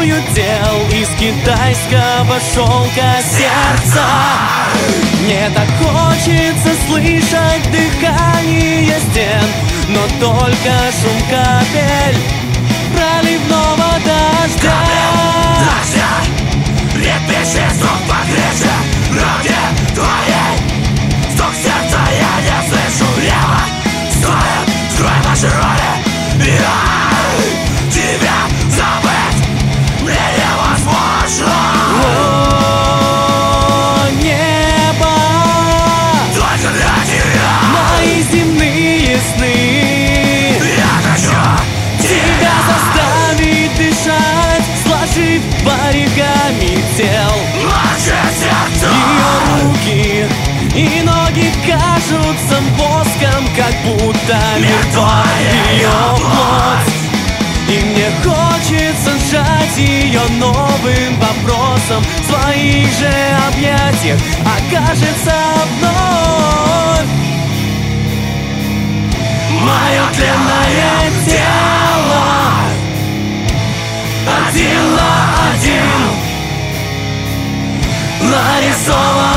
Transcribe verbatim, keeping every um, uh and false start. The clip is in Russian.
тысячою тел из китайского шелка сердца. Мне так хочется слышать дыхание стен, но только шум капель проливного дождя. Дождя, лепящий звук покрепче руки твоей. Стук сердца я не слышу. Лево, стоя, скрой наши роли. Я тебя забыть мне невозможно. О, небо, только для тебя мои земные сны. я хочу Тебя заставить дышать, сложив барриками тел. наше сердце. Ее руки и ноги кажутся воском, как будто мертва ее плоть. И мне хочется сжать ее новым вопросом. В своих же объятиях окажется вновь мое тленное тело. Один на один нарисован